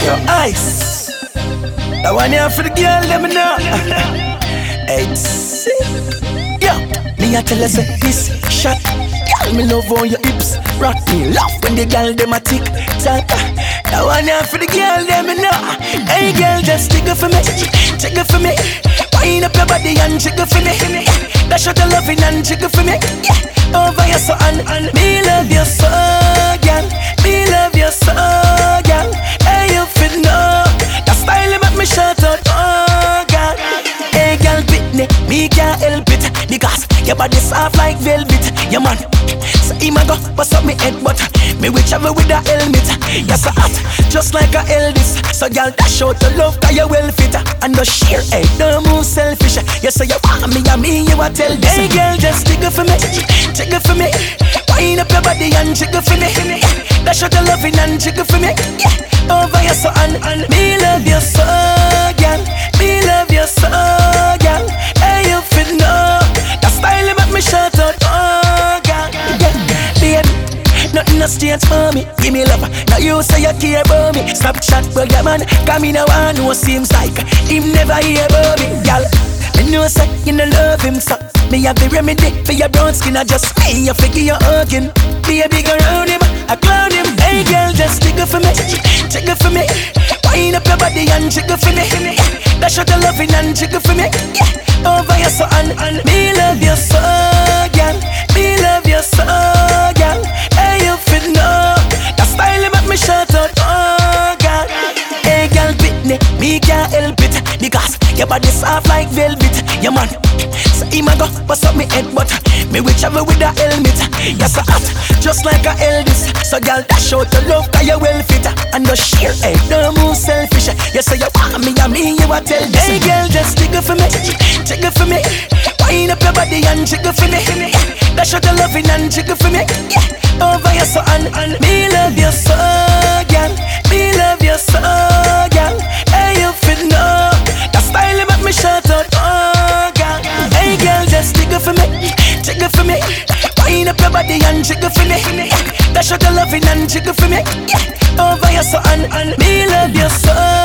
so ice. That one here for the girl, let me know. It's yo, me a tell her say this shot. Girl, me love on your hips. Rock me love when the girl dem a tick tock. That one here for the girl, let me know. Hey girl, just jiggle for me, jiggle for me. Wind up your body and jiggle for me. Dash out the loving and jiggle for me. Yeah, over your so and me love you so, girl. Me love you so, girl. Hey, you fit know that style make me shout out, oh girl. Hey girl, Whitney, me can't help it because your body soft like velvet. Yeah man, so he ma go bust up me head, but me will travel with a helmet. You're so hot, just like a Elvis. So girl, dash out your love 'cause you well fit and no share. Hey, don't move selfish. You say you want me and me, you a tell this. Hey girl, just jiggle for me, jiggle for me. Wind up your body and jiggle for me. Dash out your loving and jiggle for me. Yeah, over your so and me love you so, girl. Me love you so, girl. Hey, you fit know that style make me shout out, oh girl. Yeah, baby, nothing no strange for me. Give me love, now you say you care about me. Stop chat, but your man, cause me no one who seems like him never hear about me, girl. I know say you no love him, so me have the remedy for your brown skin. I just me you figure you hugging. Baby go round him, I clown him. Hey girl, just jiggle for me, jiggle for me. Wind up your body and jiggle for me. Dash out the loving and jiggle for me. Yeah, over your so and me love you so, girl. Me love you so, girl. Hey, you fit know that style make me shout out, oh girl. Hey girl, Whitney, me can't help it because your body soft like velvet. Yeah man, so he ma go bust up me head, but me will travel with a helmet. You're so hot, just like a Elvis. So girl, dash out your love 'cause you well fit and no share. Hey, don't move selfish. You say you want me and me, you a tell this. Hey girl, just jiggle for me, jiggle for me. Wind up your body and jiggle for me. Dash out your loving and jiggle for me. Yeah, over your so and me love you so, girl. Me love you so, girl. Hey, you fit know that style make me shout out, oh girl. Hey girl, just jiggle for me, jiggle for me. Wind up your body and jiggle for me. Dash out your loving and jiggle for me. Yeah, over your so and me love you so.